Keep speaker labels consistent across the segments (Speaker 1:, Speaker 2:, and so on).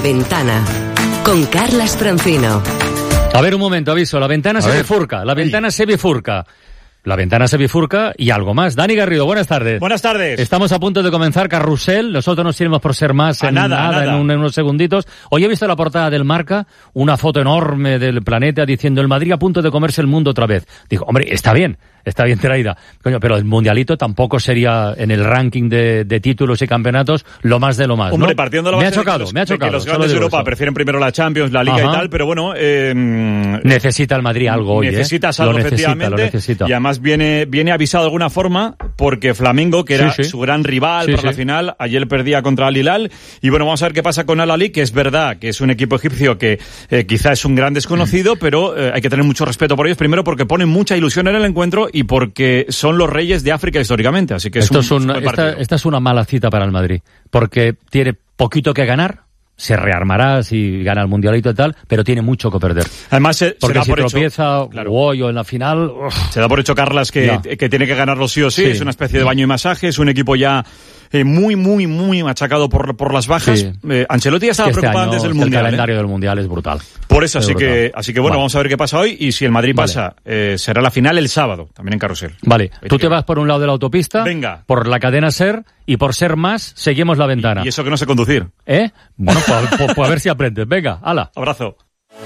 Speaker 1: Ventana con Carlas Francino.
Speaker 2: A ver, un momento, aviso. La ventana se bifurca. La ventana se bifurca. La ventana se bifurca y algo más. Dani Garrido, buenas tardes.
Speaker 3: Buenas tardes.
Speaker 2: Estamos a punto de comenzar Carrusel. Nosotros nos iremos por ser más en nada. En unos segunditos. Hoy he visto la portada del Marca, una foto enorme del Planeta diciendo el Madrid a punto de comerse el mundo otra vez. Digo, hombre, está bien traída. Coño, pero el mundialito tampoco sería en el ranking de títulos y campeonatos lo más de lo más,
Speaker 3: hombre,
Speaker 2: ¿no?
Speaker 3: partiendo de la base
Speaker 2: me ha chocado.
Speaker 3: que los grandes de Europa prefieren primero la Champions, la Liga y tal, pero bueno...
Speaker 2: necesita el Madrid algo hoy,
Speaker 3: necesitas algo, efectivamente.
Speaker 2: Lo necesita.
Speaker 3: Y además viene avisado de alguna forma porque Flamengo, que era su gran rival para la final, ayer perdía contra Al Hilal. Y bueno, vamos a ver qué pasa con Al Ahly, que es verdad que es un equipo egipcio que quizá es un gran desconocido, pero hay que tener mucho respeto por ellos. Primero porque ponen mucha ilusión en el encuentro y porque son los reyes de África históricamente. Así que esta
Speaker 2: es una mala cita para el Madrid, porque tiene poquito que ganar. Se rearmará si gana el mundialito y tal, pero tiene mucho que perder.
Speaker 3: Además,
Speaker 2: porque si tropieza o en la final...
Speaker 3: Se da por hecho, Carlas, que tiene que ganarlo sí o sí. Es una especie de baño y masaje. Es un equipo ya muy machacado por las bajas. Sí. Ancelotti ya estaba preocupado antes del mundial.
Speaker 2: El calendario del mundial es brutal.
Speaker 3: Por eso, así que bueno, vamos a ver qué pasa hoy. Y si el Madrid pasa, será la final el sábado, también en Carrusel.
Speaker 2: Vale, tú te vas por un lado de la autopista,
Speaker 3: venga,
Speaker 2: por la cadena SER, y por ser más, seguimos la ventana.
Speaker 3: Y eso que no sé conducir.
Speaker 2: Bueno, pues a ver si aprendes. Venga, hala.
Speaker 3: Abrazo.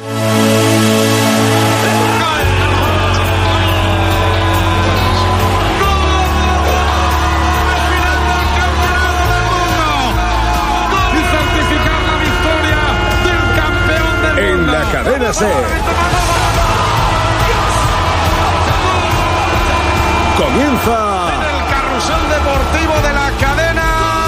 Speaker 4: En la cadena SER. Comienza
Speaker 5: el carrusel deportivo de la cadena.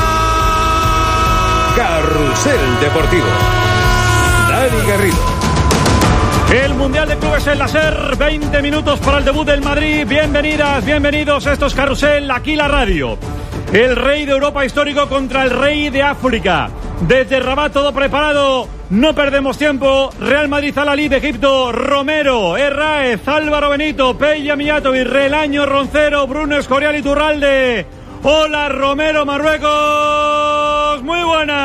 Speaker 4: Carrusel Deportivo. Dani Garrido.
Speaker 3: El Mundial de Clubes en la SER, 20 minutos para el debut del Madrid. Bienvenidas, bienvenidos. Esto es Carrusel, aquí la radio. El rey de Europa histórico contra el rey de África. Desde Rabat todo preparado, no perdemos tiempo. Real Madrid, Al Ahly de Egipto, Romero, Herráez, Álvaro Benito, Peña Mijatovic, Relaño, Roncero, Bruno Escorial y Turralde. Hola Romero, Marruecos, muy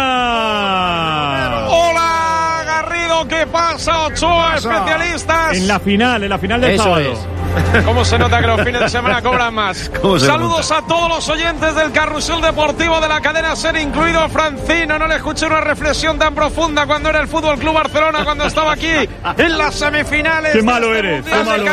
Speaker 3: buena.
Speaker 5: Hola Garrido, ¿qué pasa? Ochoa, especialistas.
Speaker 3: En la final del sábado.
Speaker 5: ¿Cómo se nota que los fines de semana cobran más? Saludos a todos los oyentes del Carrusel Deportivo de la cadena SER, incluido Francino. No le escuché una reflexión tan profunda cuando era el Fútbol Club Barcelona, cuando estaba aquí en las semifinales.
Speaker 3: ¡Qué malo eres!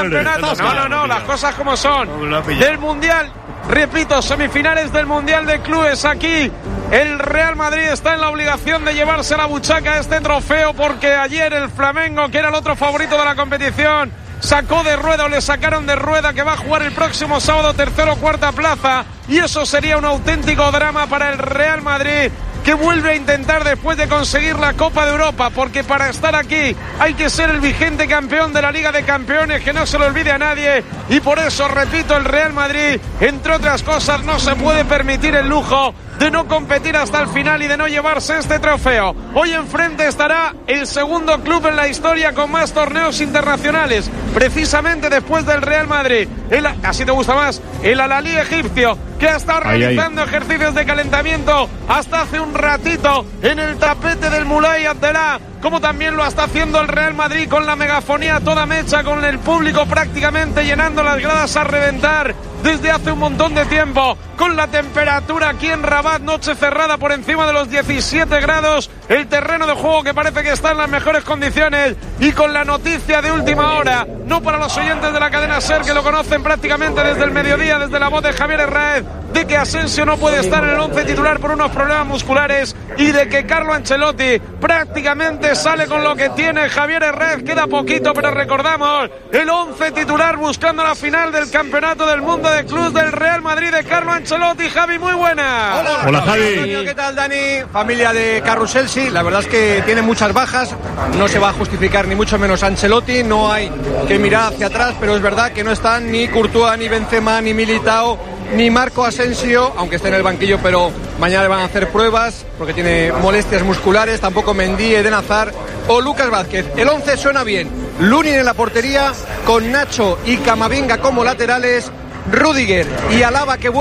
Speaker 5: No, las cosas como son. Del Mundial, repito, semifinales del Mundial de Clubes. Aquí el Real Madrid está en la obligación de llevarse a la buchaca este trofeo, porque ayer el Flamengo, que era el otro favorito de la competición, sacó de rueda, o le sacaron de rueda, que va a jugar el próximo sábado tercera o cuarta plaza, y eso sería un auténtico drama para el Real Madrid, que vuelve a intentar después de conseguir la Copa de Europa, porque para estar aquí hay que ser el vigente campeón de la Liga de Campeones, que no se lo olvide a nadie, y por eso, repito, el Real Madrid, entre otras cosas, no se puede permitir el lujo de no competir hasta el final y de no llevarse este trofeo. Hoy enfrente estará el segundo club en la historia con más torneos internacionales, precisamente después del Real Madrid. ¿Así te gusta más? El Al Ahly egipcio, que ha estado realizando ejercicios de calentamiento hasta hace un ratito en el tapete del Moulay Abdellah, como también lo está haciendo el Real Madrid con la megafonía toda mecha, con el público prácticamente llenando las gradas a reventar desde hace un montón de tiempo, con la temperatura aquí en Rabat, noche cerrada por encima de los 17 grados, el terreno de juego que parece que está en las mejores condiciones, y con la noticia de última hora, no para los oyentes de la cadena SER, que lo conocen prácticamente desde el mediodía, desde la voz de Javier Herráez, de que Asensio no puede estar en el 11 titular por unos problemas musculares, y de que Carlo Ancelotti prácticamente sale con lo que tiene. Javier Herráez, queda poquito, pero recordamos el 11 titular buscando la final del Campeonato del Mundo de Clubes del Real Madrid de Carlo Ancelotti. Javi, muy buena.
Speaker 3: Hola Javi.
Speaker 6: Antonio, ¿qué tal, Dani? Familia de Carrusel, sí, la verdad es que tiene muchas bajas, no se va a justificar ni mucho menos Ancelotti, no hay que mirar hacia atrás, pero es verdad que no están ni Courtois, ni Benzema, ni Militao, ni Marco Asensio, aunque esté en el banquillo, pero mañana le van a hacer pruebas porque tiene molestias musculares, tampoco Mendy, Eden Hazard o Lucas Vázquez. El 11 suena bien, Lunin en la portería, con Nacho y Camavinga como laterales, Rüdiger y Alaba que vuelve